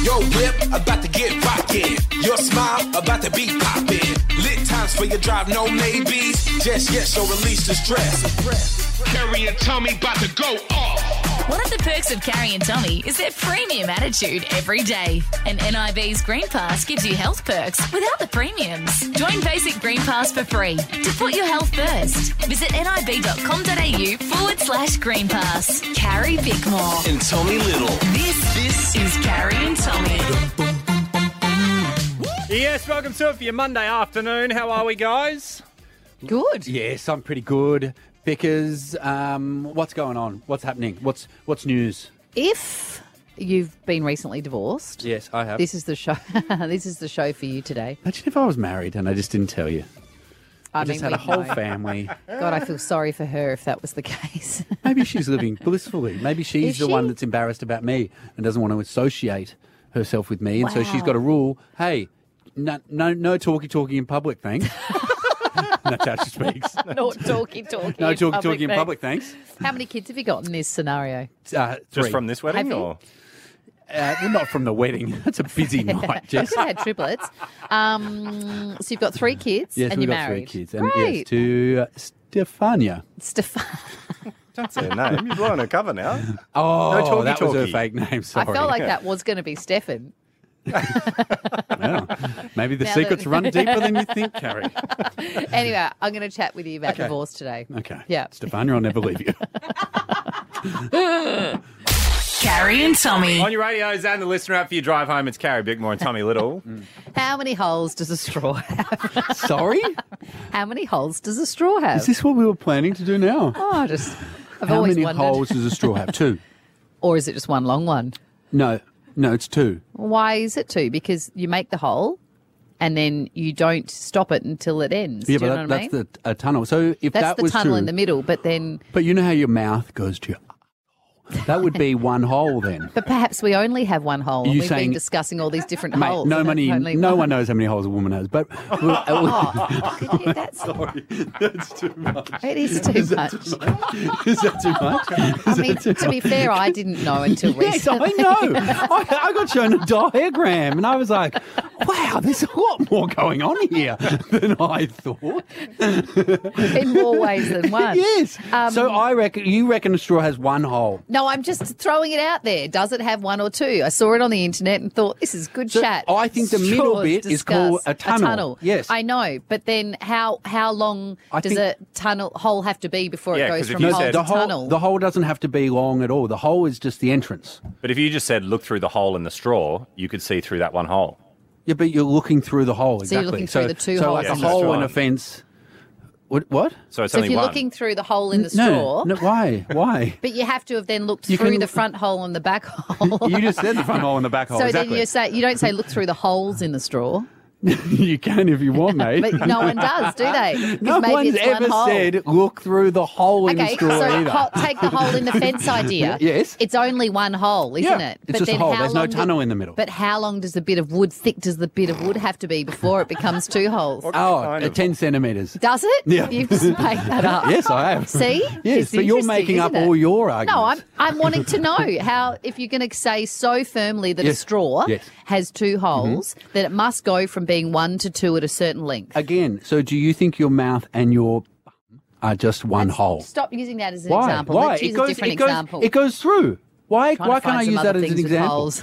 Your whip about to get rockin'. Your smile about to be poppin'. Lit times for your drive, no maybes. Just yes, so release the stress. Carrie and Tommy about to go off. One of the perks of Carrie and Tommy is their premium attitude every day. And NIB's Green Pass gives you health perks without the premiums. Join Basic Green Pass for free to put your health first. Visit nib.com.au/Green Pass. Carrie Bickmore. And Tommy Little. This is Carrie and Tommy. Yes, welcome to it for your Monday afternoon. How are we, guys? Good. Yes, I'm pretty good. Because what's going on? What's happening? What's news? If you've been recently divorced, Yes, I have. this is the show. This is the show for you today. Imagine if I was married and I just didn't tell you. I just had a whole family. God, I feel sorry for her if that was the case. Maybe she's living blissfully. Maybe she's Is the she? one that's embarrassed about me and doesn't want to associate herself with me. And so she's Wow. got a rule, hey, no talky in public, thanks. That's how she speaks. Not talky. No talky in public, thanks. How many kids have you got in this scenario? Just Three. from this wedding, Have you? or Well, not from the wedding. That's a busy night, Jess. Could have had triplets. So you've got 3 kids, Yes, and we've you're got married. 3 kids. And Great. yes, to Stefania. Stefan. that's her name. You're blowing her cover now. Oh, No that was her talky. fake name. I Sorry. felt like that was going to be Stefan. Well, maybe the Now secrets that- run deeper than you think, Carrie. Anyway, I'm going to chat with you about Okay. divorce today. Okay. Yeah. Stefania, I'll never leave you. Carrie and Tommy. On your radios and the listener app for your drive home, it's Carrie Bickmore and Tommy Little. How many holes does a straw have? Sorry? How many holes does a straw have? Is this what we were planning to do now? I've How always many wondered. holes does a straw have? 2. Or is it just one long one? No, it's 2. Why is it 2? Because you make the hole and then you don't stop it until it ends. Yeah, Do you know but what I mean? that's a tunnel. So if That's that the was tunnel 2, in the middle, but then... but you know how your mouth goes to your... That would be one hole then. But perhaps we only have one hole and You we've been saying- discussing all these different Mate, holes. no and money. only No one knows how many holes a woman has. But That's, sorry, that's too much. it is too much. Is that too much? I mean, to be fair, I didn't know until Yes, I recently. know. I got shown a diagram and I was like, wow, there's a lot more going on here than I thought. In more ways than one. Yes. So you reckon a straw has one hole? No, I'm just throwing it out there. Does it have 1 or 2? I saw it on the internet and thought, this is good So chat. I think the middle Straws bit is called a discuss. tunnel. Yes. I know, but then how long I does think- a tunnel hole have to be before Yeah, it 'cause goes if from you hole said- to the tunnel? the hole doesn't have to be long at all. The hole is just the entrance. But if you just said look through the hole in the straw, you could see through that one hole. Yeah, but you're looking through the hole. So you're Exactly. looking through the 2 so holes like in a the hole straw. in a fence. What? So it's So if only you're one. looking through the hole in the straw, No, why? Why? but you have to have then looked You through can- the front hole and the back hole. You just said the front hole and the back hole. So exactly. then you don't say look through the holes in the straw, You can if you want, mate. but no one does, do they? 'Cause No maybe one's it's ever one hole. said look through the hole in the Okay, straw so either. take the hole in the fence idea. Yes. It's only one hole, isn't Yeah, it? it's just a hole. There's no tunnel in the middle. But how long does the bit of wood, thick does the bit of wood have to be before it becomes 2 holes? Oh, kind of- 10 centimetres. Does it? Yeah. You've just made that up. Yes, I have. See? Yes, It's but you're interesting, making up isn't it? all your arguments. No, I'm wanting to know how, if you're going to say so firmly that a Yes. straw Yes. has 2 holes, that it must go from being 1 to 2 at a certain length. Again, so do you think your mouth and your bum are just one hole? Stop using that as an Why? example. Why? Let's use a different example. It goes through. Why? Trying Why to can't I find some use that other as an things with example? holes.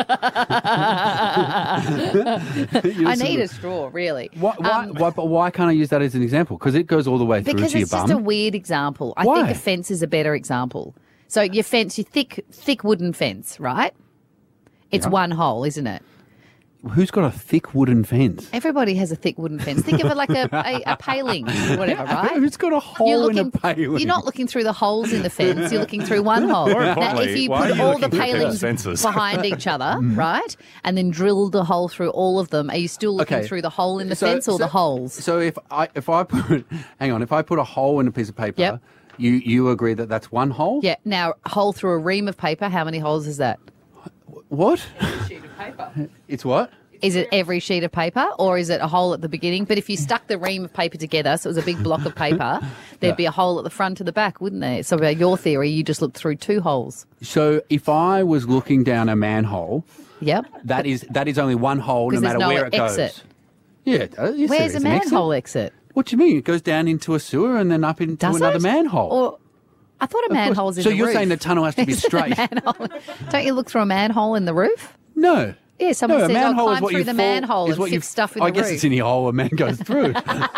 I need a straw, really. Why can't I use that as an example? Because it goes all the way through Because to your it's just a bum. weird example. I Why? think a fence is a better example. So your fence, your thick wooden fence, right? It's one hole, isn't it? Who's got a thick wooden fence? Everybody has a thick wooden fence. Think of it like a paling or whatever, right? Who's got a hole in a looking, paling? You're not looking through the holes in the fence. You're looking through one hole. More Now, importantly, if you why are put you all the looking through palings fences? behind each other, right, and then drilled a hole through all of them, are you still looking Okay. through the hole in the So- fence or so- the holes? So if I put if I put a hole in a piece of paper, Yep. you agree that that's one hole? Yeah. Now, a hole through a ream of paper, how many holes is that? What? Sheet of paper. It's what? Is it every sheet of paper or is it a hole at the beginning? But if you stuck the ream of paper together, so it was a big block of paper, there'd be a hole at the front and the back, wouldn't there? So by your theory, you just looked through 2 holes. So if I was looking down a manhole Yep. That is only one hole, no 'Cause there's matter no where it exit. goes. Yeah, it does. Yes, Where's there a is an exit. manhole exit? What do you mean? It goes down into a sewer and then up into Does another it? manhole. Or I thought a Of course. manhole's in So the you're roof. saying the tunnel has to be Is it a straight? manhole? Don't you look through a manhole in the roof? No. Yeah, someone no, a says, manhole climb is what through you the fall, manhole is and what you fix stuff in I the guess roof. it's any hole a man goes through.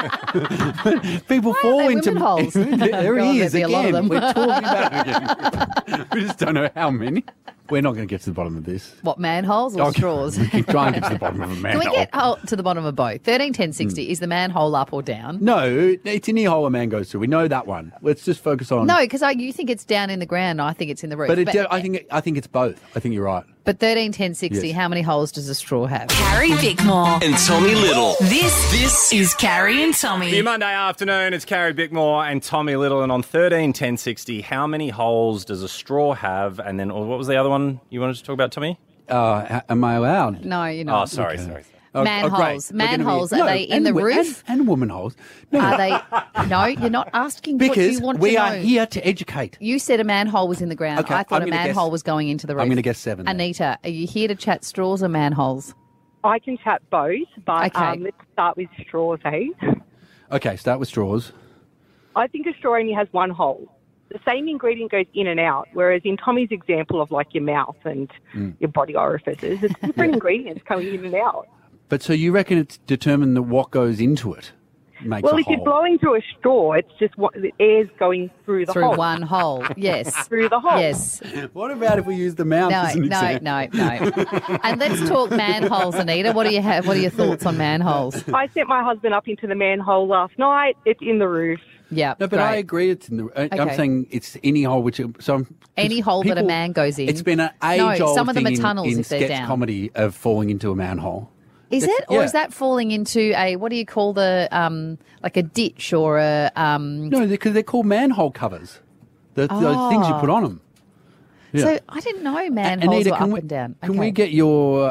People Why fall aren't they into women holes? There God, he is there'd be a lot of again. them. We're talking about it again. We just don't know how many. We're not going to get to the bottom of this. What, manholes or Okay. straws? We keep trying to get to the bottom of a Can manhole. we get to the bottom of both? 13, 10, 60. Is the manhole up or down? No, it's any hole a man goes through. We know that one. Let's just focus on. No, because you think it's down in the ground. I think it's in the roof. but I think it's both. I think you're right. But 13, 10, 60, Yes. how many holes does a straw have? Carrie Bickmore. And Tommy Little. This is Carrie and Tommy. Your Monday afternoon, it's Carrie Bickmore and Tommy Little. And on 13, 10, 60, how many holes does a straw have? And then, what was the other one you wanted to talk about, Tommy? Am I allowed? No, you're Oh, not. sorry. Manholes. We're gonna Manholes, are they in the roof? And woman holes. No, Are they? No, you're not asking what because you want we to know. are here to educate. You said a manhole was in the ground. Okay, I thought I'm a gonna manhole guess- was going into the roof. I'm gonna guess 7 then. Anita, are you here to chat straws or manholes? I can chat both, but Okay. let's start with straws, eh? Okay, start with straws. I think a straw only has one hole. The same ingredient goes in and out, whereas in Tommy's example of like your mouth and your body orifices, it's different ingredients coming in and out. But so you reckon it's determined that what goes into it makes Well, a if you're hole? blowing through a straw, it's just the air's going through the Through hole. one hole. Yes. Through the hole. Yes. What about if we use the mouth No, as an no, example? no. And let's talk manholes, Anita. What do you have? What are your thoughts on manholes? I sent my husband up into the manhole last night. It's in the roof. Yeah. No, but great. I agree. It's in the. I'm Okay. saying it's any hole which. Any hole that a man goes in. It's been an No, age-old some of them thing are tunnels in if they're sketch down. comedy of falling into a manhole. Is It's- it, or yeah. is that falling into a what do you call the like a ditch or a No, because they're called manhole covers. Those things you put on them. Yeah. So I didn't know manholes Anita, were can up we, and down. Can Okay. we get your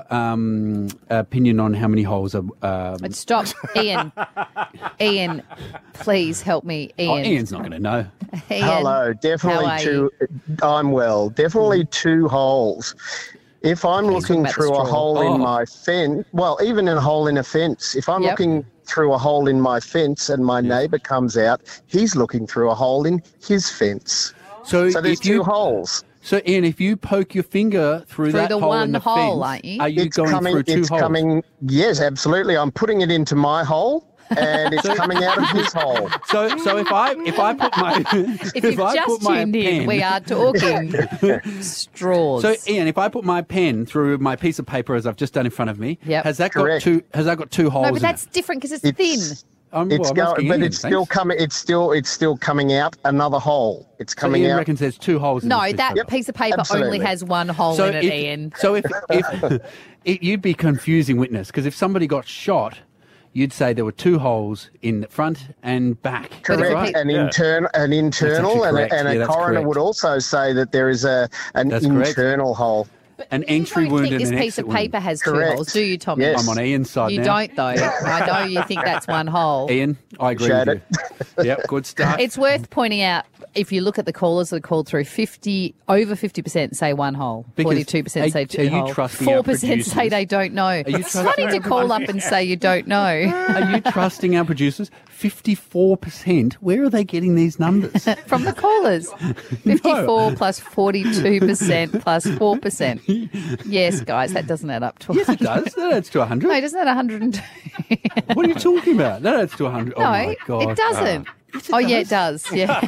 opinion on how many holes are? But stop, Ian. Ian, please help me, Ian. Ian's not going to know. Ian, Hello, how are definitely you? I'm well. Definitely 2 holes. If I'm He's talking looking about the through a straw. hole Oh. in my fence, well, even a hole in a fence, if I'm Yep. looking through a hole in my fence and my neighbour comes out, he's looking through a hole in his fence. So, So there's if you, 2 holes. So, Ian, if you poke your finger through that the hole one in the hole, fence, aren't you? are you It's going coming. through 2 It's holes? coming. Yes, absolutely. I'm putting it into my hole, and it's coming out of his hole. So if I put my If you've I just put my tuned in, pen, we are talking straws. So Ian, if I put my pen through my piece of paper as I've just done in front of me, Yep. has that Correct. got 2 holes? no, but in that's it? different because it's It's- thin. I'm It's asking going, but Ian, it's still thanks. coming. It's still coming out another hole. It's So coming Ian out. reckons there's 2 holes. in No, this piece that of paper. piece of paper Absolutely. only has one hole So in it, if, Ian. So if you'd be confusing witness because if somebody got shot, you'd say there were 2 holes in the front and back. That's Correct, right. an internal, actually correct. and Yeah, a that's coroner correct. would also say that there is an That's correct. internal hole. An You entry don't wound think and this an piece exit of wound. paper has 2 Correct. holes, do you, Tommy? Yes. I'm on Ian's side You now. don't, though. I know you think that's one hole. Ian, I agree Showed with you. Yep, good start. It's worth pointing out, if you look at the callers that called through, over 50% say one hole, Because 42% say are 2 you holes, trusting our 4% say producers? they don't know. you It's trusting funny to call up and say you don't know. Are you trusting our producers? 54%. Where are they getting these numbers? From the callers. 54 plus 42% plus 4%. Yes, guys, that doesn't add up to Yes, it 100. does. That adds to 100. No, it doesn't add 102. What are you talking about? That adds to 100. Oh, No, my God. it doesn't. Oh, yeah, it does. Yeah.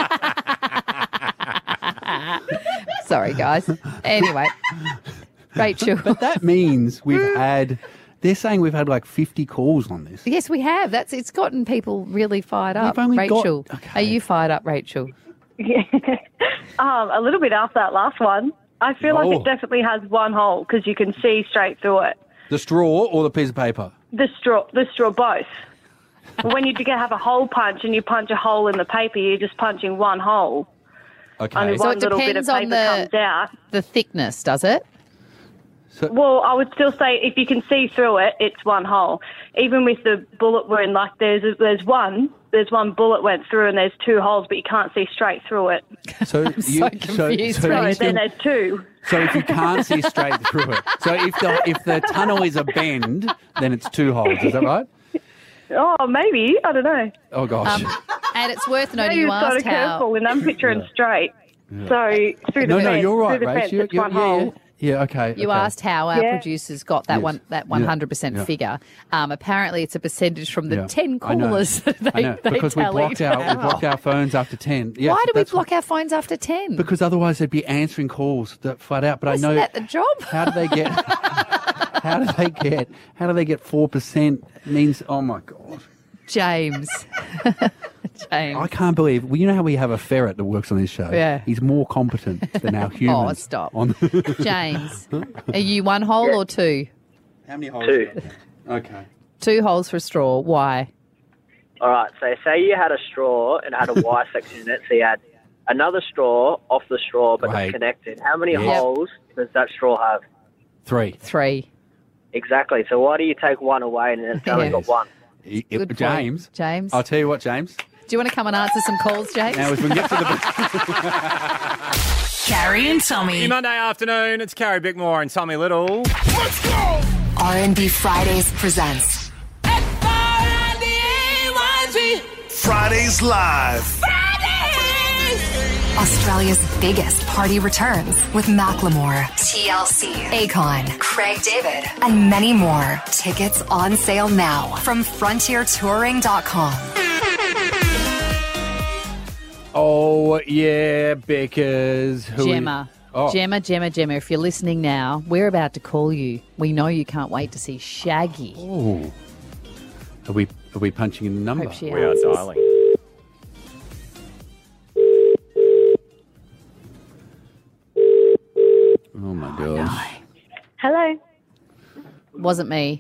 Sorry, guys. Anyway, Rachel. But that means we've had... They're saying we've had like 50 calls on this. Yes, we have. It's gotten people really fired up. We've only got- Rachel, okay. are you fired up, Rachel? Yeah. A little bit after that last one. I feel like Oh. it definitely has one hole because you can see straight through it. The straw or the piece of paper? The straw both. When you have a hole punch and you punch a hole in the paper, you're just punching one hole. Okay. Only So one it little bit of depends on paper the- comes out. The thickness, does it? Well, I would still say if you can see through it, it's one hole. Even with the bullet wound, like there's there's one bullet went through and there's 2 holes, but you can't see straight through it. So so confused, So Rach. then there's 2. So if you can't see straight through it, so if the tunnel is a bend, then it's 2 holes. Is that right? Oh, maybe. I don't know. Oh gosh. And it's worth noting Maybe you it's got a asked how... curveball and I'm picturing straight. So through the No, fence, you're right, through the Rach. fence, it's one hole. Yeah, okay. You okay. asked how our Yeah. producers got that Yes. that 100% Yeah. figure. Apparently, it's a percentage from the Yeah. 10 I know. callers that I they, know, they because we tallied. block our phones after 10. Yes, Why do we that's- block our phones after 10? Because otherwise they'd be answering calls that flat out. But Isn't I know that the job? how do they get? How do they get 4%? It means, oh my god. James. James. I can't believe. Well, you know how we have a ferret that works on this show. Yeah. He's more competent than our humans. Oh, stop. On James, are you 1 hole or 2? how many holes? 2. Okay. 2 holes for a straw. Why? All right, so say you had a straw and had a Y section in it, so you had another straw off the straw but Right. it's connected. How many Yes. holes does that straw have? 3. 3. Exactly. So why do you take one away and it's only got one? Good point. James. James. I'll tell you what, James. Do you want to come and answer some calls, James? Now, as we get to the Carrie and Tommy. Monday afternoon, it's Carrie Bickmore and Tommy Little. R&B Fridays presents Fridays Live. Australia's biggest party returns with Macklemore, TLC, Akon, Craig David, and many more. Tickets on sale now from FrontierTouring.com. Oh, yeah, Beckers. Gemma. Oh. Gemma, if you're listening now, we're about to call you. We know you can't wait to see Shaggy. Oh. Are we punching in the number? Hope she We are answers. dialing. Oh, my gosh. Hello. Wasn't me.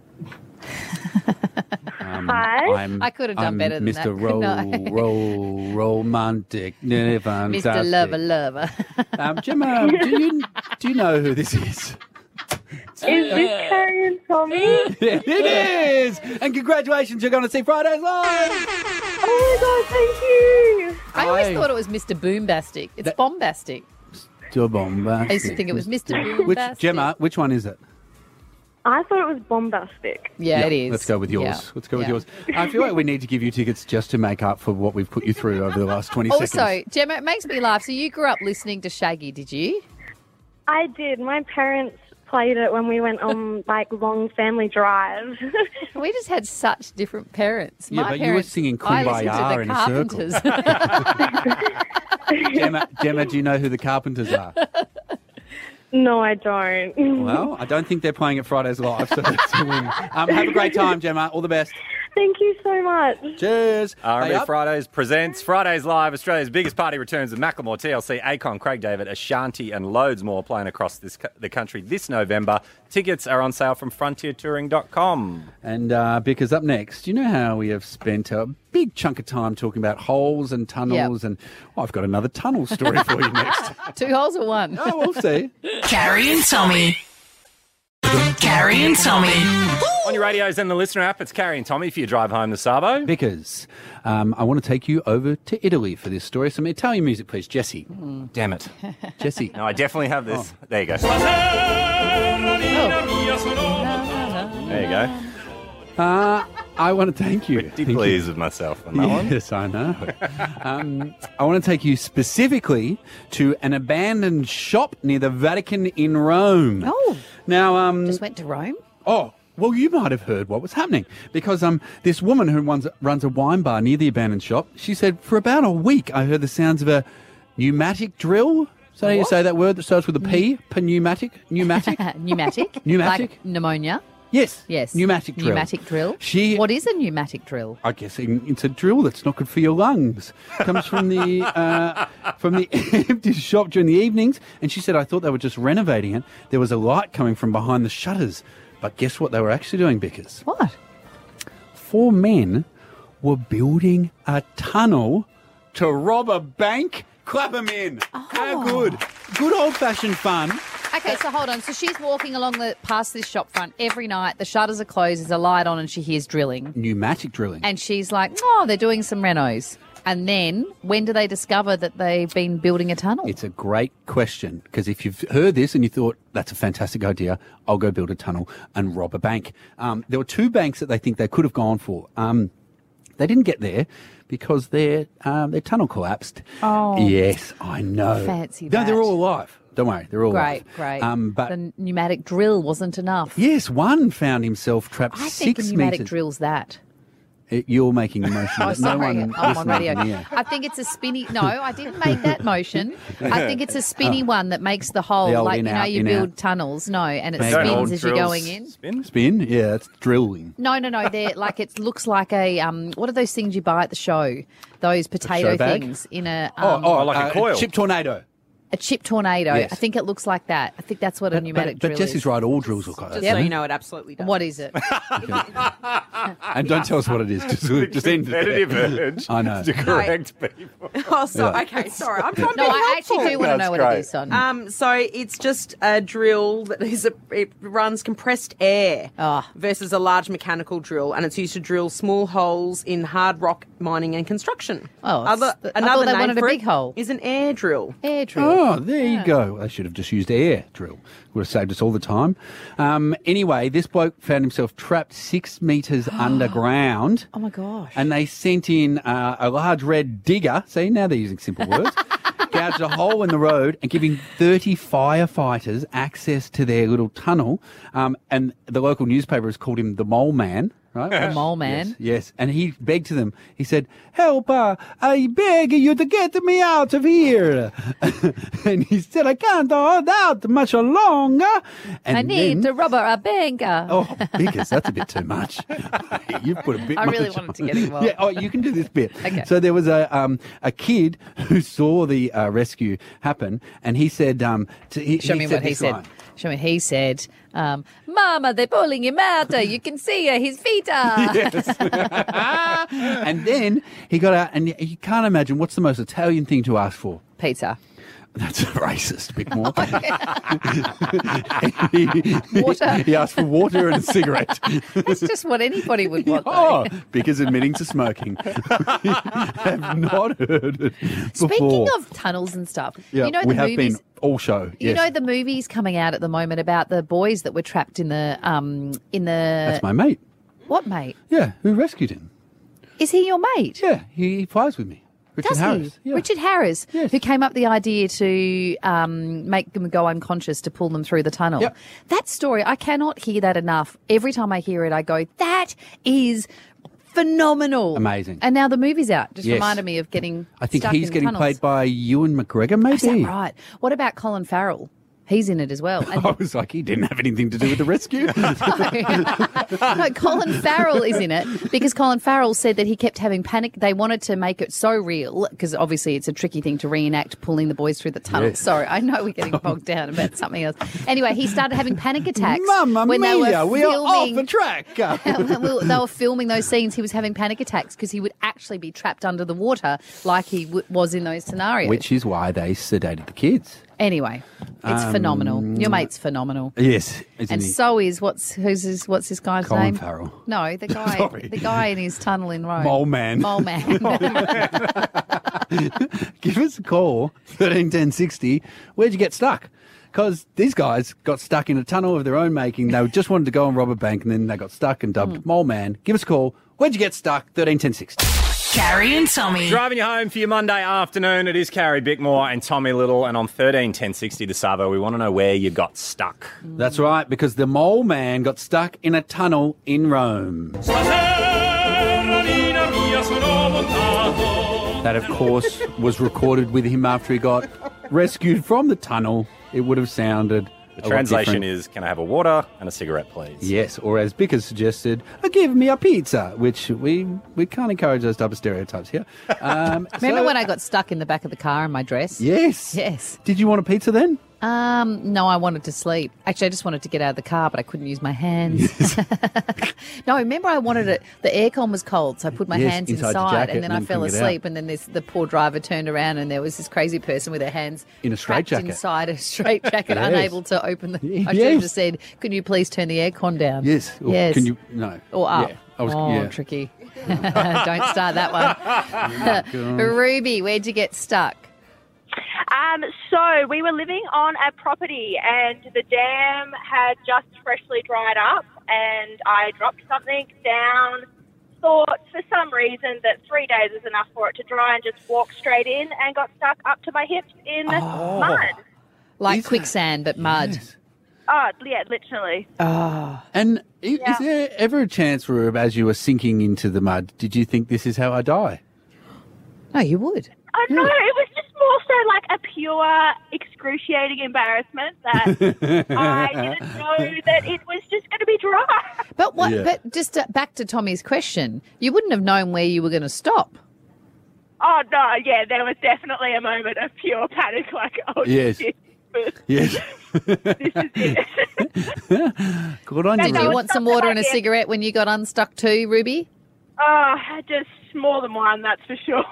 Hi. I could have done I'm better than Mr. that. No. Romantic. Mr. Lover. Gemma, do you know who this is? Is this Carrie and Tommy? It is! And congratulations, you're going to see Fridays Live! Oh my god, thank you. I always Hi. thought it was Mr. Boombastic. It's bombastic. Still bombastic. I used to think it was Mr. Boombastic. Which one is it? I thought it was bombastic. Yeah, it is. Let's go with yours. Yeah. Let's go with Yeah. yours. I feel like we need to give you tickets just to make up for what we've put you through over the last 20 Also, seconds. Gemma, it makes me laugh. So you grew up listening to Shaggy, did you? I did. My parents played it when we went on like long family drives. We just had such different parents. Yeah, My but you were parents, singing I listened Kumbaya to in the a Carpenters. Gemma, do you know who the Carpenters are? No, I don't. Well, I don't think they're playing at Fridays Live, so that's a win. Have a great time, Gemma. All the best. Thank you so much. Cheers. R&B Hey, up. Fridays presents Fridays Live, Australia's biggest party returns with Macklemore, TLC, Akon, Craig David, Ashanti and loads more playing across the country this November. Tickets are on sale from FrontierTouring.com. And because up next, you know how we have spent a big chunk of time talking about holes and tunnels, and I've got another tunnel story for you next. 2 holes or 1? Oh, we'll see. Carrie and Tommy. Carrie and Tommy. On your radios and the listener app, it's Carrie and Tommy for your drive home to Sabo. Because I want to take you over to Italy for this story. Some Italian music, please. Jesse. Damn it. Jesse. No, I definitely have this. Oh. There you go. There you go. I want to thank you. Pretty Thank you. pleased with myself on that one. Yes, I know. I want to take you specifically to an abandoned shop near the Vatican in Rome. Oh. Now, Just went to Rome? oh, well, you might have heard what was happening because this woman who runs a wine bar near the abandoned shop, she said, for about a week, I heard the sounds of a pneumatic drill. So how you say that word that starts with a P? Pneumatic? Pneumatic? Pneumatic. Pneumatic? Like pneumonia. Yes. Yes. Pneumatic drill. Pneumatic drill. What is a pneumatic drill? I guess it's a drill that's not good for your lungs. Comes from the empty shop during the evenings, and she said, I thought they were just renovating it. There was a light coming from behind the shutters, but guess what they were actually doing, Bickers? What? 4 men were building a tunnel to rob a bank. Clap them in. Oh. How good. Good old-fashioned fun. Okay, so hold on. So she's walking along past this shop front every night. The shutters are closed. There's a light on, and she hears drilling. Pneumatic drilling. And she's like, "Oh, they're doing some renos." And then, when do they discover that they've been building a tunnel? It's a great question, because if you've heard this and you thought, that's a fantastic idea, I'll go build a tunnel and rob a bank. There were 2 banks that they think they could have gone for. They didn't get there because their tunnel collapsed. Oh. Yes, I know. Fancy No, that. they're all alive. Don't worry, they're all alive. Great. But the pneumatic drill wasn't enough. yes, one found himself trapped I 6 think the pneumatic metres. drill's that. You're making a motion. Oh, that sorry. No one I'm on listening radio. can hear. I think it's a spinny. No, I didn't make that motion. I think it's a spinny one that makes the hole, The old like in, you know, out, you in, build out. tunnels. No, and it Don't spins old as you're drills going in. Spin? Yeah, that's drilling. No. They're like it looks like a what are those things you buy at the show? Those potato show bag? things in a like a coil. Chip tornado. a chip tornado. Yes. I think it looks like that. I think that's what a pneumatic but drill Jess is. is right. All drills look like that. Just so you know, it absolutely does. What is it? And don't tell us what it is. Just end it there. Competitive urge I know. to correct people. Oh, so, Yeah. okay, sorry. I'm trying to No, be I actually helpful. do want to That's know what great. it is, Son. So it's just a drill that it runs compressed air versus a large mechanical drill, and it's used to drill small holes in hard rock mining and construction. Oh, Another I thought they name wanted a for big it hole. is an air drill. Air drill. Oh, there you go. They should have just used air drill. Would have saved us all the time. Anyway, this bloke found himself trapped 6 metres underground. Oh, my gosh. And they sent in a large red digger. See, now they're using simple words. Gouged a hole in the road and giving 30 firefighters access to their little tunnel. And the local newspaper has called him the Mole Man. Right? The Mole Man? Yes. And he begged to them. He said, "Help, I beg you to get me out of here." And he said, "I can't hold out much longer." And I need then- to rob a banker. Oh, because that's a bit too much. You put a bit I really much wanted to on. get involved. Yeah, you can do this bit. Okay. So there was a kid who saw the rescue happen, and he said, Show me what he this said. line. Show me. He said, "Mama, they're pulling him out. You can see his feet are." And then he got out, and you can't imagine what's the most Italian thing to ask for. Pizza. That's racist, Bickmore. Water. He asked for water and a cigarette. That's just what anybody would want. Oh, Though. because admitting to smoking. Have not heard it before. Speaking of tunnels and stuff, Yeah, you know we the have movies. been all show. You Yes. know the movies coming out at the moment about the boys that were trapped in the That's my mate. What mate? Yeah, who rescued him? Is he your mate? Yeah, he flies with me. Richard Does Harris. he? Yeah. Richard Harris, Yes. who came up with the idea to make them go unconscious to pull them through the tunnel. Yep. That story, I cannot hear that enough. Every time I hear it, I go, that is phenomenal. Amazing. And now the movie's out. Just Yes. reminded me of getting I think stuck he's in getting tunnels. played by Ewan McGregor, maybe. Is that right? What about Colin Farrell? He's in it as well. And I was like, he didn't have anything to do with the rescue. no, Colin Farrell is in it because Colin Farrell said that he kept having panic. They wanted to make it so real because obviously it's a tricky thing to reenact pulling the boys through the tunnel. Yes. Sorry, I know we're getting bogged down about something else. Anyway, he started having panic attacks. Mamma when they mia, were we are off filming. the track. They were filming those scenes. He was having panic attacks because he would actually be trapped under the water like he was in those scenarios. Which is why they sedated the kids. Anyway, it's phenomenal. Your mate's phenomenal. Yes. Isn't And he? so is what's this guy's Colin name? Farrell. No, the guy, Sorry. the guy in his tunnel in Rome. Mole Man. Mole Man. Give us a call, 131060. Where'd you get stuck? Because these guys got stuck in a tunnel of their own making. They just wanted to go and rob a bank, and then they got stuck and dubbed Mole Man. Give us a call. Where'd you get stuck? 131060. Carrie and Tommy. Driving you home for your Monday afternoon. It is Carrie Bickmore and Tommy Little. And on 131060 the Savo, we want to know where you got stuck. That's right, because the Mole Man got stuck in a tunnel in Rome. That, of course, was recorded with him after he got rescued from the tunnel. It would have sounded The translation is, can I have a water and a cigarette, please? Yes, or as Bick has suggested, give me a pizza, which we can't encourage those type of stereotypes here. Remember when I got stuck in the back of the car in my dress? Yes. Yes. Did you want a pizza then? No, I wanted to sleep. Actually, I just wanted to get out of the car, but I couldn't use my hands. No, remember I wanted it. The aircon was cold, so I put my hands inside the inside, jacket and then I and fell couldn't get asleep. And then the poor driver turned around, and there was this crazy person with her hands In a trapped straitjacket. inside a straitjacket, Yes. unable to open the. I should have Yes. just said, "Could you please turn the aircon down?" Yes. Or Yes. Can you? No. Or up. Yeah. Tricky. Don't start that one. Ruby, where'd you get stuck? So we were living on a property and the dam had just freshly dried up and I dropped something down, thought for some reason that 3 days is enough for it to dry and just walked straight in and got stuck up to my hips in mud. Like quicksand, but mud. Oh, yeah, literally. And is there ever a chance, Rube, as you were sinking into the mud, did you think this is how I die? No, you would. Oh, no, it was just more so like a pure excruciating embarrassment that I didn't know that it was just going to be dry. But what? Yeah. But just back to Tommy's question, you wouldn't have known where you were going to stop. Oh, no, yeah, there was definitely a moment of pure panic, like, oh, Yes. shit. Yes. This is it. Good on Did you, you Ruby. want some water and a cigarette when you got unstuck too, Ruby? Oh, just more than one, that's for sure.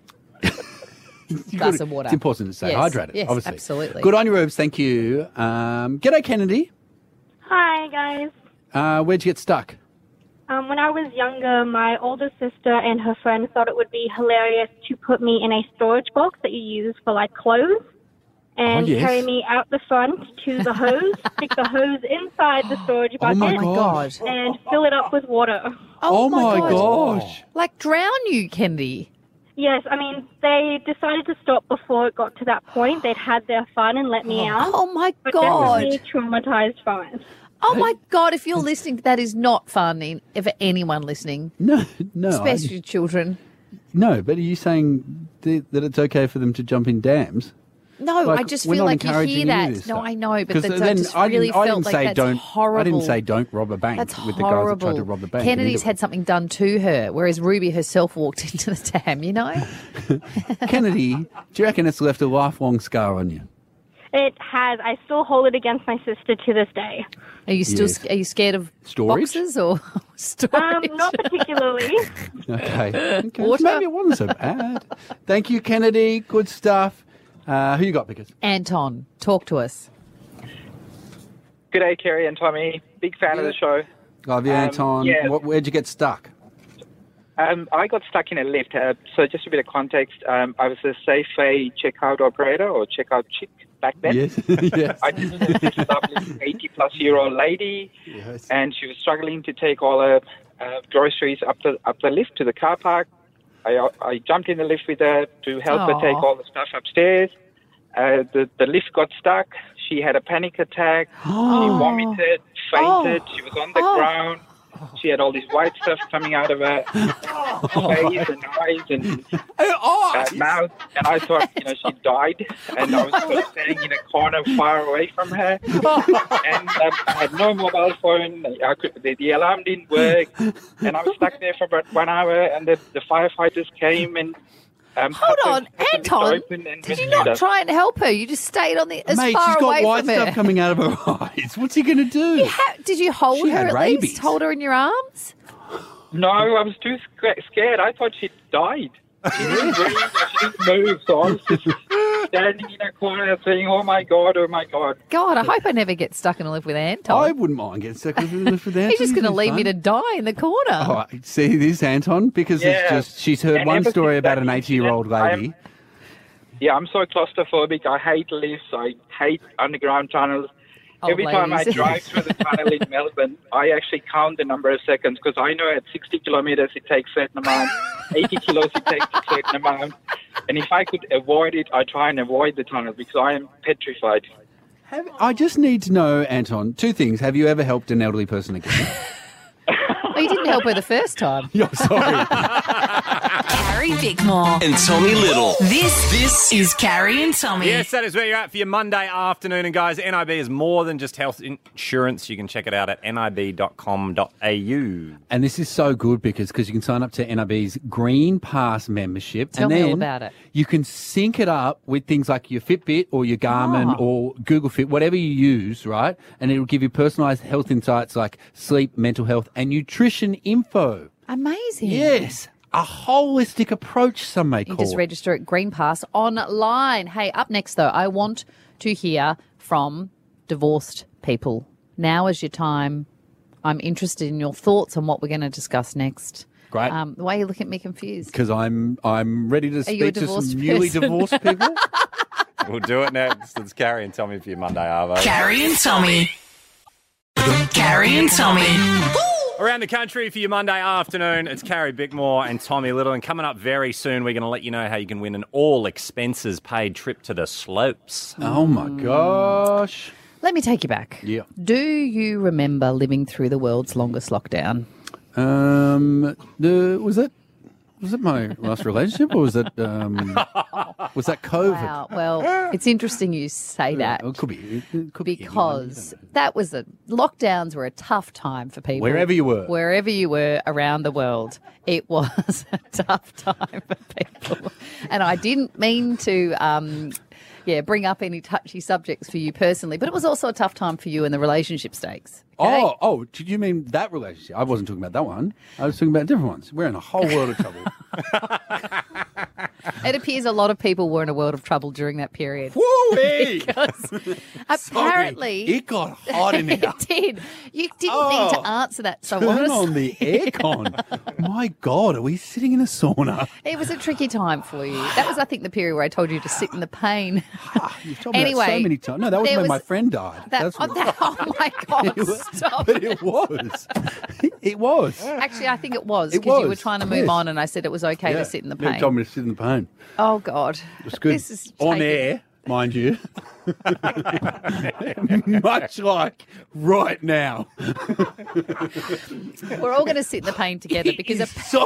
Glass of water. It's important to stay Yes, hydrated, yes, obviously. absolutely. Good on you, Rubes. Thank you. G'day, Kennedy. Hi, guys. Where'd you get stuck? When I was younger, my older sister and her friend thought it would be hilarious to put me in a storage box that you use for, like, clothes and yes. carry me out the front to the hose, stick the hose inside the storage bucket, my God. and fill it up with water. Oh, my gosh. Like drown you, Kennedy. Yes, I mean, they decided to stop before it got to that point. They'd had their fun and let me out. Oh, my but God. definitely traumatized from it. Oh, my God. If you're listening, that is not fun for anyone listening. No. Especially children. No, but are you saying that it's okay for them to jump in dams? No, Like, I just we're feel not like you encouraging hear any of that. this No, stuff. I know, but 'Cause that then just I really didn't felt say like that's horrible. I didn't say don't rob a bank That's with the horrible. guys that tried to rob the bank. Kennedy's had something done to her, whereas Ruby herself walked into the dam, you know? Kennedy, do you reckon it's left a lifelong scar on you? It has. I still hold it against my sister to this day. Are you still? Yes. Are you scared of Storage? boxes or storage? Not particularly. Okay. Water? Maybe it wasn't so bad. Thank you, Kennedy. Good stuff. Who you got, Pickers? Anton, talk to us. G'day, Kerry and Tommy. Big fan of the show. Love you, Anton. yeah. Where'd you get stuck? I got stuck in a lift. So just a bit of context, I was a Safeway checkout operator or checkout chick back then. Yes. Yes. I just met this lovely 80-plus-year-old lady, Yes. and she was struggling to take all her groceries up the lift to the car park. I jumped in the lift with her to help her take all the stuff upstairs. The lift got stuck. She had a panic attack. She vomited, fainted. She was on the ground. She had all this white stuff coming out of her face and eyes and mouth. And I thought, she died. And I was sort of standing in a corner far away from her. And I had no mobile phone. The alarm didn't work. And I was stuck there for about 1 hour. And the firefighters came and... Hold on, Anton, did you not try and help her? You just stayed on the as Mate, far she's got away white from her. stuff coming out of her eyes. What's he going to do? Did you hold She her had at rabies. least? Hold her in your arms? No, I was too scared. I thought she'd died. She didn't breathe. She didn't move. So I was just standing in a corner saying, oh, my God, oh, my God. God, I hope I never get stuck in a lift with Anton. I wouldn't mind getting stuck with Anton. He's just going to It'd be leave me fun. to die in the corner. Oh, see this, Anton? Because it's just she's heard And one ever story since about that an 80-year-old lady. I'm so claustrophobic. I hate lifts. I hate underground tunnels. Old Every time I ladies. drive through the tunnel in Melbourne, I actually count the number of seconds because I know at 60 kilometers it takes a certain amount, 80 kilos it takes a certain amount. And if I could avoid it, I try and avoid the tunnel because I am petrified. I just need to know, Anton, two things. Have you ever helped an elderly person again? Oh, you didn't help her the first time. Sorry. Carrie Bickmore. And Tommy Little. This is Carrie and Tommy. Yes, that is where you're at for your Monday afternoon. And guys, NIB is more than just health insurance. You can check it out at nib.com.au. And this is so good because you can sign up to NIB's Green Pass membership. Tell and me then all about it. You can sync it up with things like your Fitbit or your Garmin or Google Fit, whatever you use, right? And it'll give you personalised health insights like sleep, mental health, and nutrition info. Amazing. Yes. A holistic approach, some may You call just it. register at Green Pass online. Hey, up next, though, I want to hear from divorced people. Now is your time. I'm interested in your thoughts on what we're going to discuss next. Great. Why are you looking at me confused? Because I'm ready to you a speak to divorced some newly person? divorced people. We'll do it next. It's Carrie and Tommy for your Monday Arvo. Carrie and Tommy. Carrie and Tommy. Around the country for your Monday afternoon, it's Carrie Bickmore and Tommy Little. And coming up very soon, we're going to let you know how you can win an all-expenses-paid trip to the slopes. Oh, my gosh. Let me take you back. Yeah. Do you remember living through the world's longest lockdown? Was it my last relationship or was it was that COVID? Wow. Well, it's interesting you say that. It could be. It could Because lockdowns were a tough time for people. Wherever you were. Wherever you were around the world. It was a tough time for people. And I didn't mean to bring up any touchy subjects for you personally, but it was also a tough time for you in the relationship stakes. Okay? Oh, did you mean that relationship? I wasn't talking about that one. I was talking about different ones. We're in a whole world of trouble. It appears a lot of people were in a world of trouble during that period. Woo-wee! Because apparently... Sorry, it got hot in here. It did. You didn't need to answer that so Turn honestly. on the aircon. My God, are we sitting in a sauna? It was a tricky time for you. That was, I think, the period where I told you to sit in the pain. You've told me that so many times. No, that was when my friend died. Oh my God, stop. But it was. It was. Actually, I think it was It because you were was, trying to move yes. on and I said it was okay Yeah. to sit in the You pain. told me to sit in the pain. Oh, God. It was good. This is on taking- air, mind you. Much like right now. We're all going to sit in the pain together because so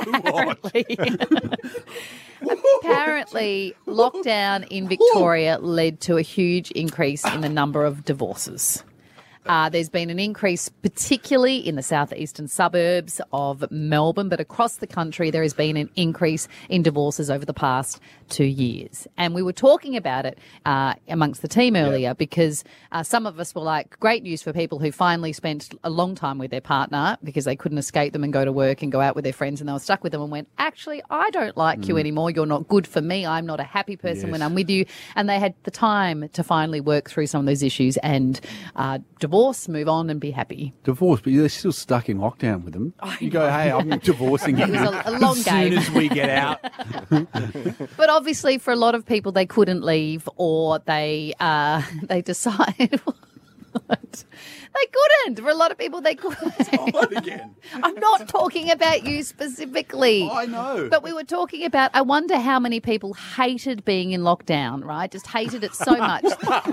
apparently lockdown in Victoria led to a huge increase in the number of divorces. There's been an increase, particularly in the southeastern suburbs of Melbourne, but across the country there has been an increase in divorces over the past 2 years. And we were talking about it amongst the team earlier because some of us were like, great news for people who finally spent a long time with their partner because they couldn't escape them and go to work and go out with their friends and they were stuck with them and went, actually, I don't like you anymore. You're not good for me. I'm not a happy person when I'm with you. And they had the time to finally work through some of those issues and divorce, move on and be happy. Divorce, but you're still stuck in lockdown with them. You go, hey, I'm divorcing you. It was a long as game. soon as we get out. But obviously, for a lot of people, they couldn't leave, or they decided they couldn't. For a lot of people, they couldn't. Again. I'm not talking about you specifically. I know. But we were talking about. I wonder how many people hated being in lockdown. Right, just hated it so much.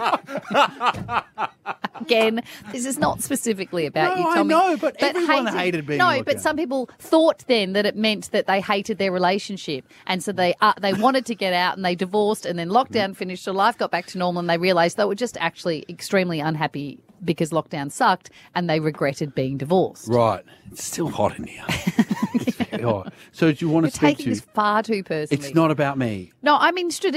Again, this is not specifically about you, Tommy. I know, but everyone hated being in No, but lockdown. some people thought then that it meant that they hated their relationship, and so they wanted to get out, and they divorced, and then lockdown finished, so life got back to normal, and they realised they were just actually extremely unhappy because lockdown sucked, and they regretted being divorced. Right. It's still hot in here. Oh, so do you want You're to speak taking to... this far too personally. It's not about me. No, I'm interested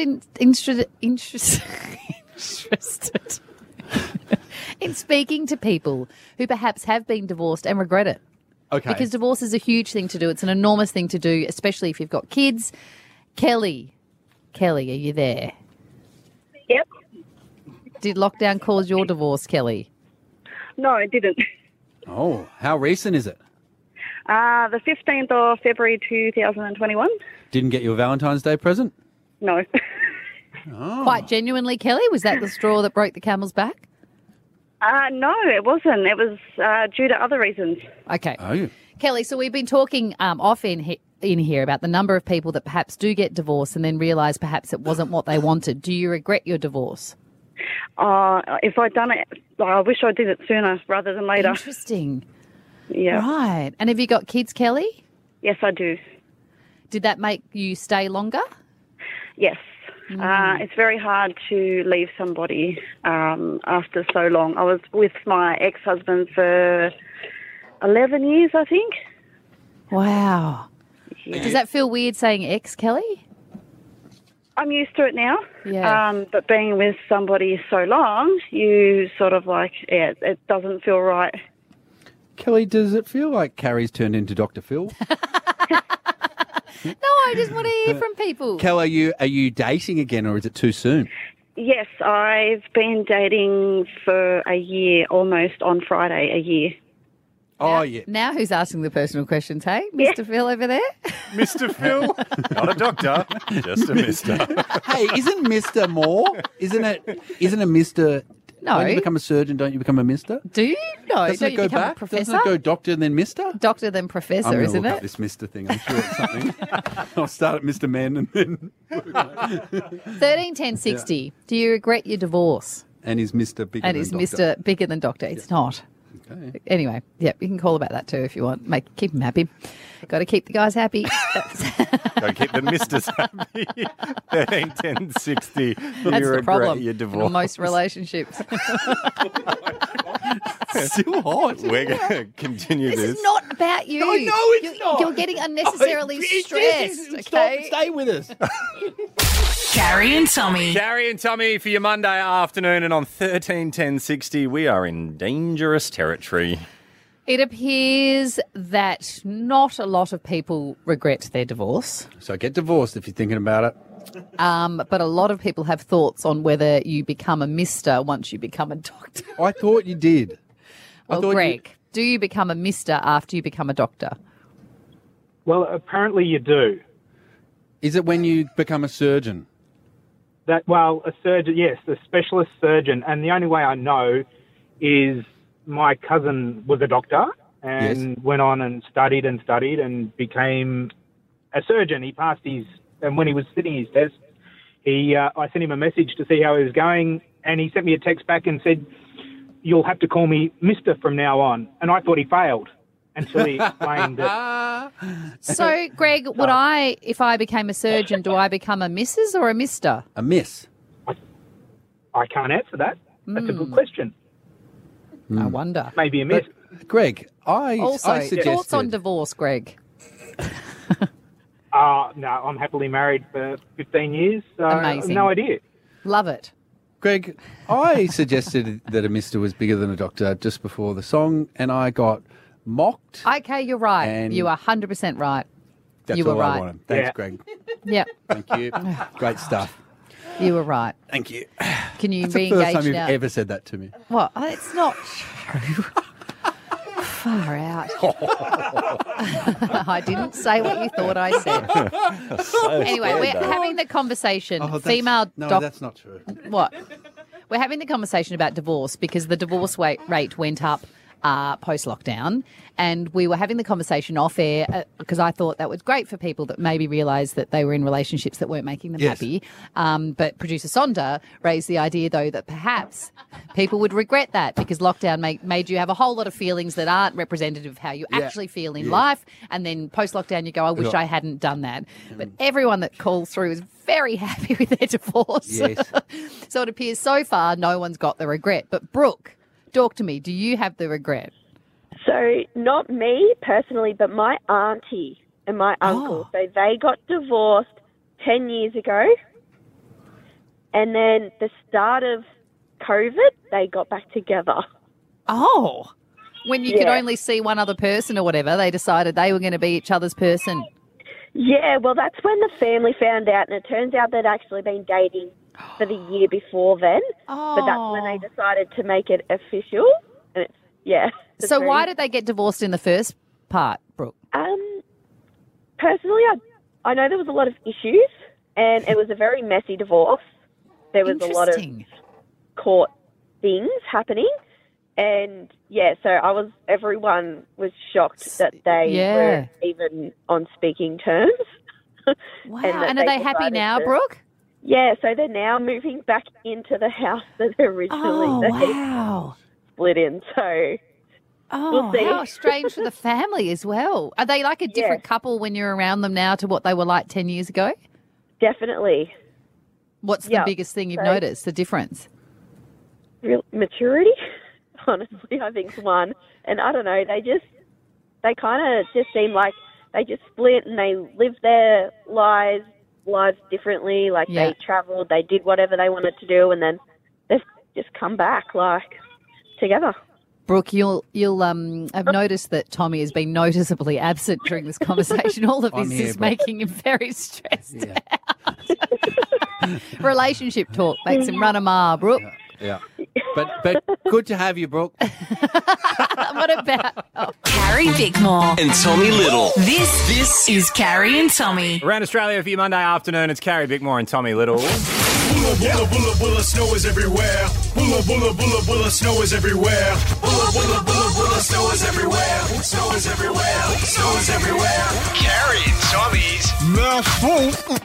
in speaking to people who perhaps have been divorced and regret it. Okay. Because divorce is a huge thing to do. It's an enormous thing to do, especially if you've got kids. Kelly, are you there? Yep. Did lockdown cause your divorce, Kelly? No, it didn't. Oh, how recent is it? The 15th of February 2021. Didn't get you a Valentine's Day present? No. Oh. Quite genuinely, Kelly? Was that the straw that broke the camel's back? No, it wasn't. It was due to other reasons. Okay. Oh, yeah. Kelly, so we've been talking off in here about the number of people that perhaps do get divorced and then realise perhaps it wasn't what they wanted. Do you regret your divorce? If I'd done it, I wish I did it sooner rather than later. Interesting. Yeah. Right. And have you got kids, Kelly? Yes, I do. Did that make you stay longer? Yes. It's very hard to leave somebody after so long. I was with my ex-husband for 11 years, I think. Wow. Yeah. Does that feel weird saying ex, Kelly? I'm used to it now. Yeah. But being with somebody so long, you sort of like, it doesn't feel right. Kelly, does it feel like Carrie's turned into Dr. Phil? No, I just want to hear from people. Kel, are you dating again, or is it too soon? Yes, I've been dating for a year, almost on Friday, a year. Oh, yeah. Now who's asking the personal questions, hey? Mr. Phil over there? Mr. Phil? Not a doctor, just a mister. Hey, isn't Mr. more? Isn't it Mr.? No. When you become a surgeon, don't you become a mister? Do you? No, Doesn't don't it you go become back? a professor? Doesn't it go doctor and then mister? Doctor then professor, I'm going to isn't look it? up this mister thing. I'm sure it's something. I'll start at Mr. Men and then... 13 10 60. Do you regret your divorce? And is Mr. bigger And than is doctor? Mr. bigger than doctor? It's not. Okay. Anyway, yeah, you can call about that too if you want. Keep him happy. Got to keep the guys happy. Go keep the misters happy. 13 10 60. That's you the regret problem your in divorce. most relationships. Still hot. We're going to continue This this. is not about you. No, it's not. You're getting unnecessarily stressed. Okay? Stay with us. Carrie and Tommy. Carrie and Tommy for your Monday afternoon, and on 13 10 60, we are in dangerous territory. It appears that not a lot of people regret their divorce. So get divorced if you're thinking about it. But a lot of people have thoughts on whether you become a mister once you become a doctor. I thought you did. Well, Greg, do you become a mister after you become a doctor? Well, apparently you do. Is it when you become a surgeon? A surgeon, yes, a specialist surgeon. And the only way I know is my cousin was a doctor and went on and studied and became a surgeon. He passed and when he was sitting at his desk, I sent him a message to see how he was going, and he sent me a text back and said, "You'll have to call me Mr. from now on." And I thought he failed until he explained that. So, Greg, if I became a surgeon, do I become a Mrs. or a Mister? A miss. I can't answer that. That's a good question. I wonder. Maybe a miss. But, Greg, I Also, suggested... thoughts on divorce, Greg? No, I'm happily married for 15 years. So Amazing. No idea. Love it. Greg, I suggested that a mister was bigger than a doctor just before the song, and I got mocked. Okay, you're right. And you are 100% right. That's you were all right. I wanted. Thanks, Yeah. Greg. Yep, Thank you. Great stuff. you were right. Thank you. Can you That's the re-engage first time you've now? ever said that to me. What? Oh, it's not true. Far out. I didn't say what you thought I said. Anyway, we're having the conversation. Female No, that's not true. What? We're having the conversation about divorce because the divorce rate went up post-lockdown, and we were having the conversation off air because I thought that was great for people that maybe realised that they were in relationships that weren't making them happy. But producer Sonda raised the idea, though, that perhaps people would regret that because lockdown made you have a whole lot of feelings that aren't representative of how you actually feel in life, and then post-lockdown you go, I wish I hadn't done that. But everyone that calls through is very happy with their divorce. Yes. So it appears so far no one's got the regret. But Brooke, talk to me. Do you have the regret? So not me personally, but my auntie and my uncle. So they got divorced 10 years ago. And then the start of COVID, they got back together. Oh, when you could only see one other person or whatever, they decided they were going to be each other's person. Yeah, well, that's when the family found out, and it turns out they'd actually been dating for the year before then. But that's when they decided to make it official. And it's, So why did they get divorced in the first part, Brooke? Personally, I know there was a lot of issues, and it was a very messy divorce. There was a lot of court things happening. And, so everyone was shocked that they weren't even on speaking terms. Wow, and are they happy now, Brooke? Yeah, so they're now moving back into the house that originally they split in. So, Oh, We'll see. how strange for the family as well. Are they like a different couple when you're around them now to what they were like 10 years ago? Definitely. What's the Yeah. biggest thing you've So- noticed, the difference? Real maturity, honestly, I think is one. And I don't know, they kind of just seem like they just split and they live their lives differently. Like Yeah. they travelled, they did whatever they wanted to do, and then they've just come back like together. Brooke, you'll have noticed that Tommy has been noticeably absent during this conversation. All of I'm this here, is Brooke. making him very stressed out. Relationship talk makes him run a mile, Brooke. Yeah. But good to have you, Brooke. What about Carrie Bickmore And Tommy Little. This is Carrie and Tommy. Around Australia for your Monday afternoon, it's Carrie Bickmore and Tommy Little. Bulla, bulla, bulla, bulla, snow is everywhere. Bulla, bulla, bulla, bulla, snow is everywhere. Bulla, bulla, bulla, bulla, snow is everywhere. Snow is everywhere. Snow is everywhere. Carrie and Tommy's mouthful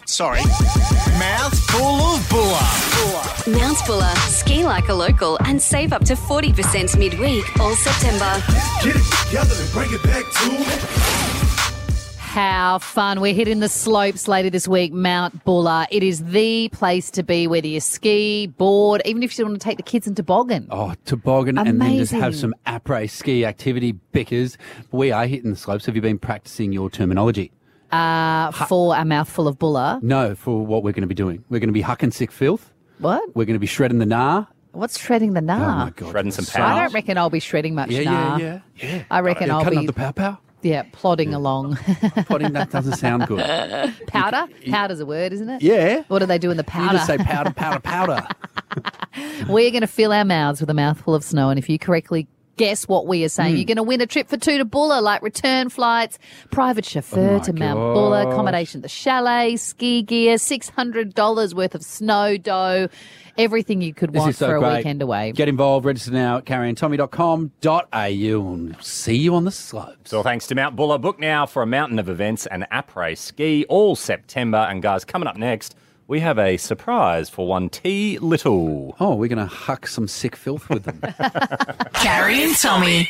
of bulla. Mount Buller, ski like a local and save up to 40% midweek all September. Get it together and bring it back to me. How fun. We're hitting the slopes later this week, Mount Buller. It is the place to be, whether you ski, board, even if you want to take the kids in toboggan. Oh, toboggan and then just have Amazing. some après ski activity, Bickers. We are hitting the slopes. Have you been practicing your terminology? For a mouthful of Buller. No, for what we're going to be doing. We're going to be hucking sick filth. What? We're going to be shredding the gnar. What's shredding the Oh, gnar? my God. Shredding some So- power. I don't reckon I'll be shredding much gnar. Yeah. I reckon I'll cutting be up the pow-pow. plodding along. Plodding, that doesn't sound good. Powder? Powder's a word, isn't it? Yeah. What do they do in the You powder? just say powder, powder, powder. We're going to fill our mouths with a mouthful of snow, and if you correctly guess what we are saying, you're going to win a trip for two to Buller, like return flights, private chauffeur Oh my to Mount Buller, gosh. accommodation at the chalet, ski gear, $600 worth of snow dough, everything you could This want is so for a great. weekend away. Get involved. Register now at carrieandtommy.com.au and see you on the slopes. So thanks to Mount Buller. Book now for a mountain of events and après ski all September. And guys, coming up next, we have a surprise for one T Little. Oh, we're going to huck some sick filth with them. Carrie and Tommy.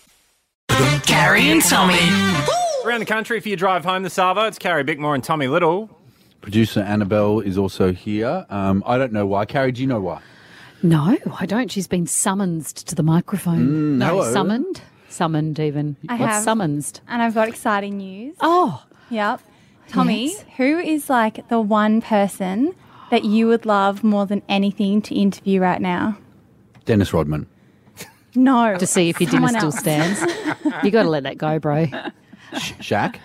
Carrie and Tommy. Around the country for your drive home this Savo, it's Carrie Bickmore and Tommy Little. Producer Annabelle is also here. I don't know why. Carrie, do you know why? No, I don't. She's been summoned to the microphone. No, hello. summoned? Summoned even. I What's have. summoned? And I've got exciting news. Oh. Yep. Tommy, Yes. who is like the one person that you would love more than anything to interview right now? Dennis Rodman. No. To see if your dinner someone still else. stands. You got to let that go, bro. Shaq?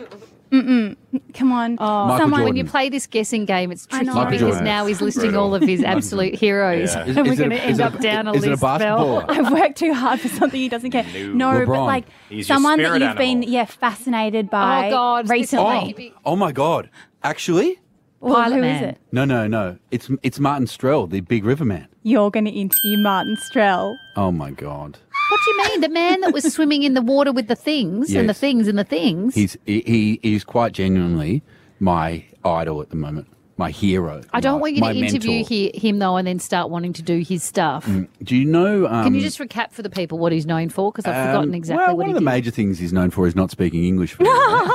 Come on. Michael someone. When you Jordan. play this guessing game, it's I tricky know. Michael because Jordan. now he's listing all of his absolute heroes. Yeah. Is- And we're is it a- going to is end it up a- down a is it a list, Mel. basketball? I've worked too hard for something he doesn't get. No, LeBron. but like He's your someone that spirit you've been animal. fascinated by Oh, God, this recently. is Oh my God. Actually? Well, Pilot who Man. is it? No. It's Martin Strell, the big river man. You're going to interview Martin Strell. Oh my God. What do you mean? The man that was swimming in the water with the things and the Yes. things and the things. He's quite genuinely my idol at the moment. My hero. I don't want you to my interview mentor. him, though, and then start wanting to do his stuff. Do you know... Can you just recap for the people what he's known for? Because I've forgotten exactly well, what one he of the did. major things he's known for is not speaking English. For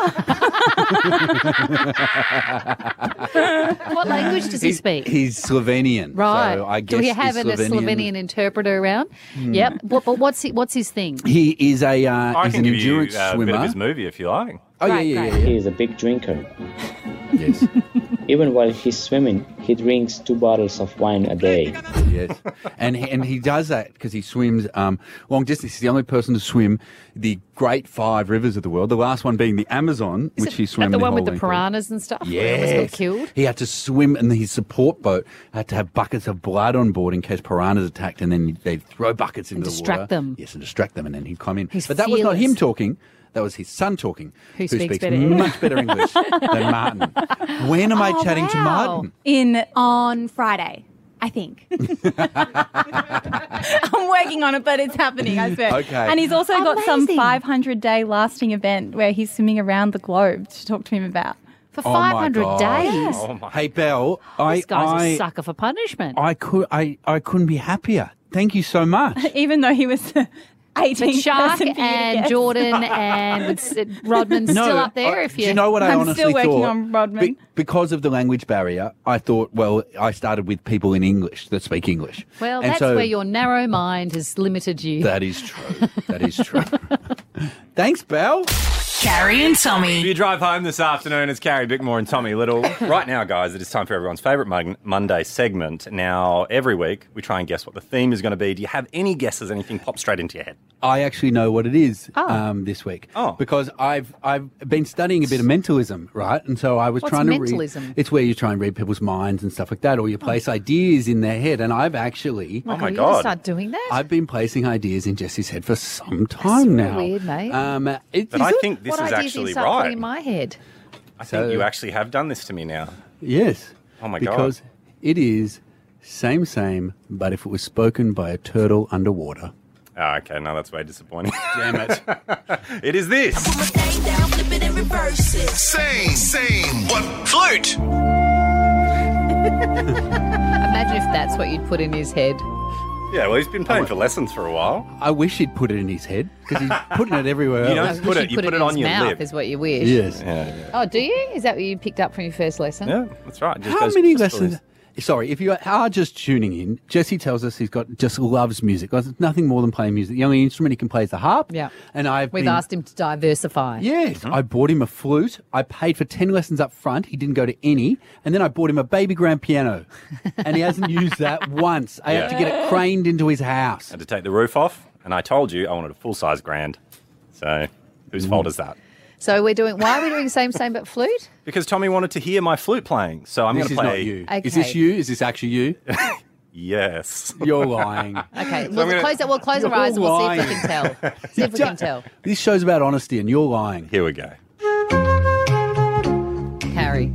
What language does he speak? He's Slovenian. Right. So I guess Do we have he's a Slovenian interpreter around? Yep. But what's his thing? He is a I he's can an give you endurance a swimmer. bit of his movie if you like. Oh Right, yeah. He is a big drinker. Yes. Even while he's swimming, he drinks 2 bottles of wine a day. Yes, and he does that because he swims long distance. He's the only person to swim the great 5 rivers of the world. The last one being the Amazon, Is which it he swam the one whole with the length of. piranhas and stuff? Yes. Where it almost got killed? He had to swim, and his support boat had to have buckets of blood on board in case piranhas attacked, and then they'd throw buckets into the water. distract them. Yes, and distract them, and then he'd climb in. He's but that was not him fearless. talking. That was his son talking, Who speaks better much better English than Martin. When am I chatting to Martin? On Friday, I think. I'm working on it, but it's happening, I swear. Okay. And he's also got some Amazing. 500-day lasting event where he's swimming around the globe to talk to him about. For Oh my 500 God. days? Oh my. Hey, Belle, This guy's a sucker for punishment. I couldn't be happier. Thank you so much. Even though he was 18 But Shark person for you to and guess. Jordan and Rodman's still up there. If Do you you know what I I'm honestly still working thought? on Rodman. Because of the language barrier, I thought, well, I started with people in English that speak English. Well, And that's so- where your narrow mind has limited you. That is true. That is true. Thanks, Belle. Carrie and Tommy. If you drive home this afternoon, it's Carrie Bickmore and Tommy Little. Right now, guys, it is time for everyone's favourite Monday segment. Now, every week, we try and guess what the theme is going to be. Do you have any guesses? Anything pop straight into your head? I actually know what it is this week. Because I've been studying a bit of mentalism, right? And so I was What's trying to mentalism? read. It's where you try and read people's minds and stuff like that, or you place ideas in their head. And I've actually, Oh my God, you start doing that? I've been placing ideas in Jessie's head for some time now. Weird, mate. But I think this what is ideas do you actually start right. putting in my head? I think you actually have done this to me now. Yes. Oh my God. Because it is same, but if it was spoken by a turtle underwater. Oh, okay, no, that's way disappointing. Damn it. It is this. Same, but flute. Imagine if that's what you'd put in his head. Yeah, well, he's been paying for lessons for a while. I wish he'd put it in his head because he's putting it everywhere You else. don't put it. You put it in on his your mouth lip. is what you wish. Yes. Yeah. Oh, do you? Is that what you picked up from your first lesson? Yeah, that's right. Just How goes many just for lessons? this. Sorry, if you are just tuning in, Jesse tells us he's just loves music. There's nothing more than playing music. The only instrument he can play is the harp. Yeah. And We've asked him to diversify. Yes, I bought him a flute. I paid for 10 lessons up front. He didn't go to any. And then I bought him a baby grand piano. And he hasn't used that once. I have to get it craned into his house. Had to take the roof off, and I told you I wanted a full-size grand. So, whose fault is that? So why are we doing same but flute? Because Tommy wanted to hear my flute playing, so I'm going This to is play. not you. Okay. Is this you? Is this actually you? Yes. You're lying. Okay, So we'll I'm gonna- close our You're eyes and we'll see if we lying. can tell. See if we can tell. This show's about honesty and you're lying. Here we go. Harry.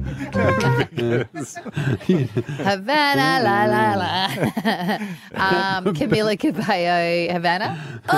Havana, la la la. Camila Cabello, Havana.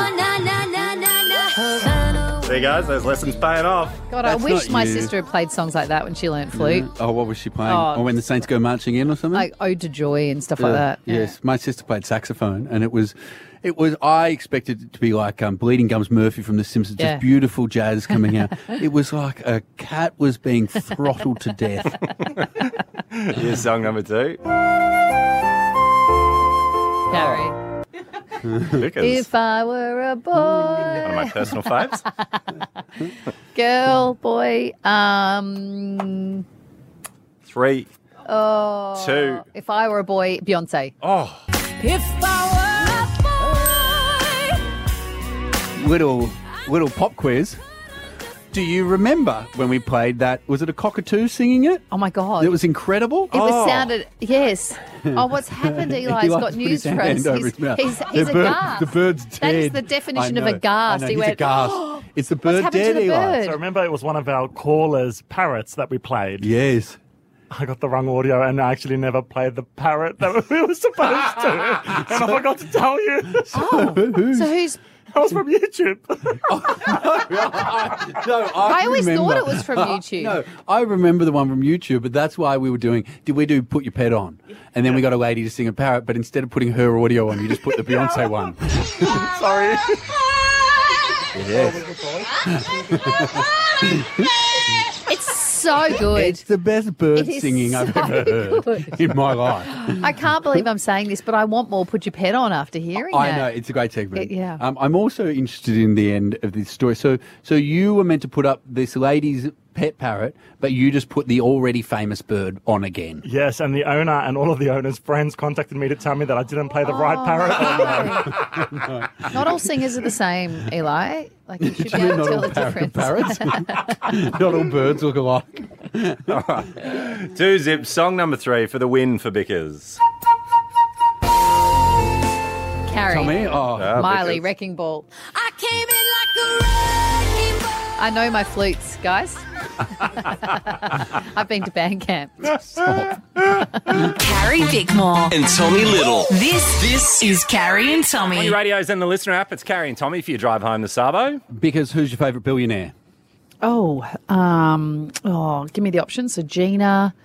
There you guys, those lessons paying off. God, That's I wish not my you. sister had played songs like that when she learnt flute. Oh, what was she playing? Oh. Or when the Saints go marching in or something? Like Ode to Joy and stuff like that. Yes, my sister played saxophone, and it was. I expected it to be like Bleeding Gums Murphy from The Simpsons, Yeah. just beautiful jazz coming out. It was like a cat was being throttled to death. Here's song number 2. Harry. Because If I were a boy. one of my personal faves. Girl, boy. 3. Oh. 2. If I were a boy, Beyonce. Oh. If I Little pop quiz. Do you remember when we played that? Was it a cockatoo singing it? Oh my God. It was incredible. It was sounded, yes. Oh, what's happened, Eli's got put news his for us. hand over his mouth. He's The aghast. The bird's dead. That is the definition I of know, aghast. I know, He he's went, aghast. "Oh, It's the what's bird happened to dead, the Eli. bird?" So remember, it was one of our callers' parrots that we played. Yes. I got the wrong audio and I actually never played the parrot that we were supposed to. And I forgot to tell you. So who's... That was from YouTube. I always thought it was from YouTube. No, I remember the one from YouTube, but that's why we were doing. Did we do Put Your Pet On? And then we got a lady to sing a parrot, but instead of putting her audio on, you just put the Beyonce one. Sorry. It's so good. It's the best bird It is singing I've so ever heard good. in my life. I can't believe I'm saying this, but I want more Put Your Pet On after hearing I that. know, it's a great segment. Yeah. I'm also interested in the end of this story. So you were meant to put up this lady's pet parrot, but you just put the already famous bird on again. Yes, and the owner and all of the owner's friends contacted me to tell me that I didn't play the right parrot. Not all singers are the same, Eli. Like you should be You mean able to not tell all the parrots? difference. Not all birds look alike. All right. 2 zip. Song number 3 for the win for Bickers. Carrie. Tommy? Oh. Miley, Bickers. Wrecking Ball. I know my flutes, guys. I've been to band camp. Carrie Bickmore. And Tommy Little. This is Carrie and On Tommy. your radios and the listener app, it's Carrie and Tommy for your drive home to Sabo. Because who's your favourite billionaire? Give me the options. So Gina,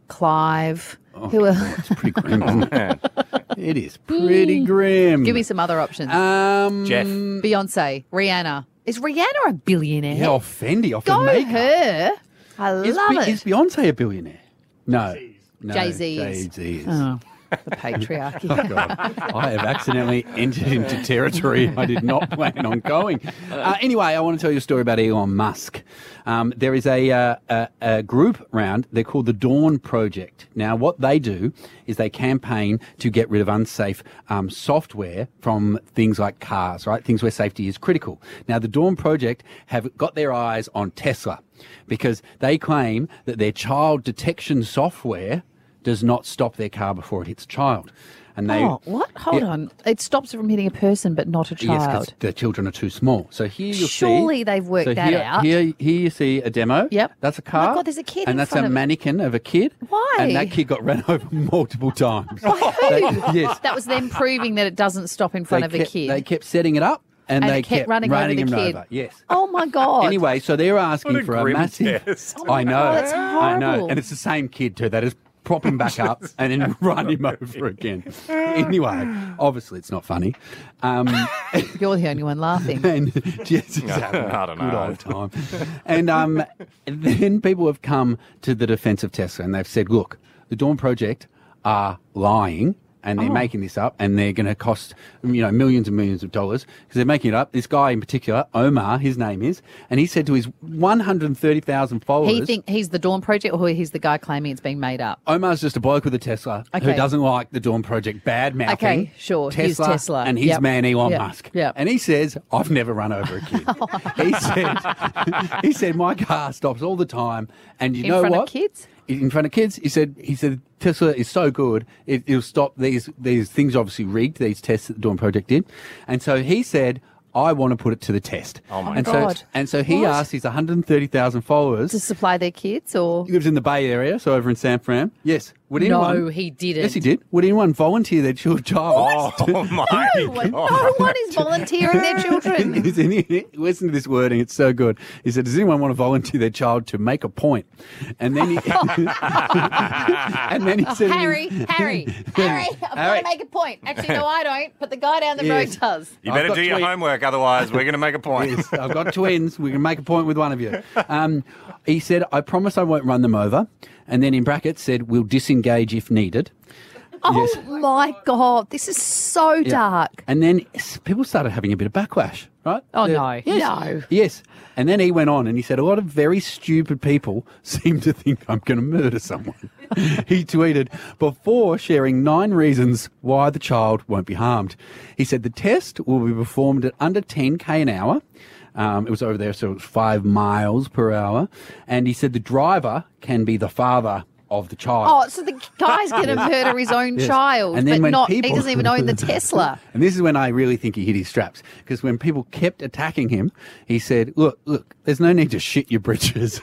Clive. Oh, Who are... It's pretty grim, isn't it? It is pretty grim. Give me some other options. Jeff. Beyonce. Rihanna. Is Rihanna a billionaire? Yeah, Fendi off Go her makeup. her. I love it. Is Beyonce a billionaire? No. Jay-Z is. Jay-Z is. Oh, the patriarchy. Oh, God. I have accidentally entered into territory I did not plan on going. Anyway, I want to tell you a story about Elon Musk. There is a group around, they're called the Dawn Project. Now, what they do is they campaign to get rid of unsafe software from things like cars, right? Things where safety is critical. Now, the Dawn Project have got their eyes on Tesla because they claim that their child detection software does not stop their car before it hits a child. And they, what? Hold on. It stops it from hitting a person, but not a Yes, child. because the children are too small. So here you'll Surely see... they've worked so that here, out. Here you see a demo. Yep. That's a car. Oh my God, there's a kid and in that's front a of- mannequin of a kid. Why? And that kid got run over multiple times. By who? Yes. That was them proving that it doesn't stop in front of a kid. They kept setting it up. And And they it kept running over the him kid. over. Yes. Oh, my God. Anyway, so they're asking What a for a grim massive... test. I know. God, that's I know. horrible. And it's the same kid too. They just prop him back up and then run him over again. Anyway, obviously it's not funny. You're the only one laughing. And just having I a don't good know. old time. And then people have come to the defence of Tesla and they've said, look, the Dawn Project are lying and they're making this up and they're going to cost, millions and millions of dollars because they're making it up. This guy in particular, Omar, his name is, and he said to his 130,000 followers... He's the Dawn Project, or he's the guy claiming it's being made up? Omar's just a bloke with a Tesla who Okay. doesn't like the Dawn Project bad-mouthing Okay, sure. He's Tesla, Tesla. and his Yep. man Elon Yep. Musk. Yep. And he says, I've never run over a kid. he said, my car stops all the time. And you In know front what? of kids? In front of kids. He said Tesla is so good, it'll stop these things obviously rigged, these tests that the Dawn Project did. And so he said, I want to put it to the test. Oh, my and God. So he What? asked his 130,000 followers. To supply their kids, or... He lives in the Bay Area, so over in San Fran. Yes. Would anyone, No, he didn't. Yes, he did. Would anyone volunteer their child? Oh, my God. No one is volunteering their children. Listen to this wording. It's so good. He said, does anyone want to volunteer their child to make a point? And then he, and then he said... Harry, I've got to make a point. Actually, no, I don't, but the guy down the Yes. road does. You I've better got do your tweet- homework, otherwise we're going to make a point. Yes, I've got twins. We can make a point with one of you. He said, I promise I won't run them over. And then in brackets said, we'll disengage if needed. Oh, Yes. my God. This is so Yeah. dark. And then people started having a bit of backlash, right? Oh, They're- no. Yes. No. Yes. And then he went on and he said, a lot of very stupid people seem to think I'm going to murder someone. He tweeted, before sharing 9 reasons why the child won't be harmed. He said the test will be performed at under 10k an hour. It was over there, so it was 5 miles per hour. And he said the driver can be the father of the child. Oh, so the guy's going to murder his own Yes. child, And then but when he people- doesn't even own the Tesla. And this is when I really think he hit his straps. Because when people kept attacking him, he said, look, there's no need to shit your britches.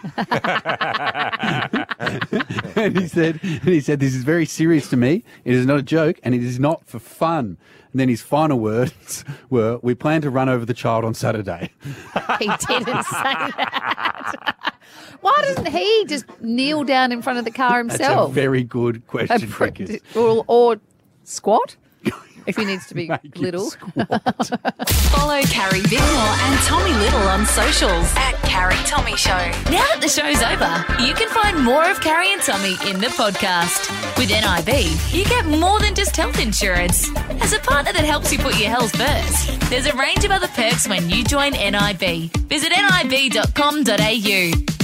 and he said, this is very serious to me. It is not a joke and it is not for fun. And then his final words were, we plan to run over the child on Saturday. He didn't say that. Why doesn't he just kneel down in front of the car That's himself? a very good question, Crickers. Or squat, if he needs to be Make him little. Follow Carrie Bickmore and Tommy Little on socials at Carrie Tommy Show. Now that the show's over, you can find more of Carrie and Tommy in the podcast. With NIB, you get more than just health insurance. As a partner that helps you put your health first, there's a range of other perks when you join NIB. Visit nib.com.au.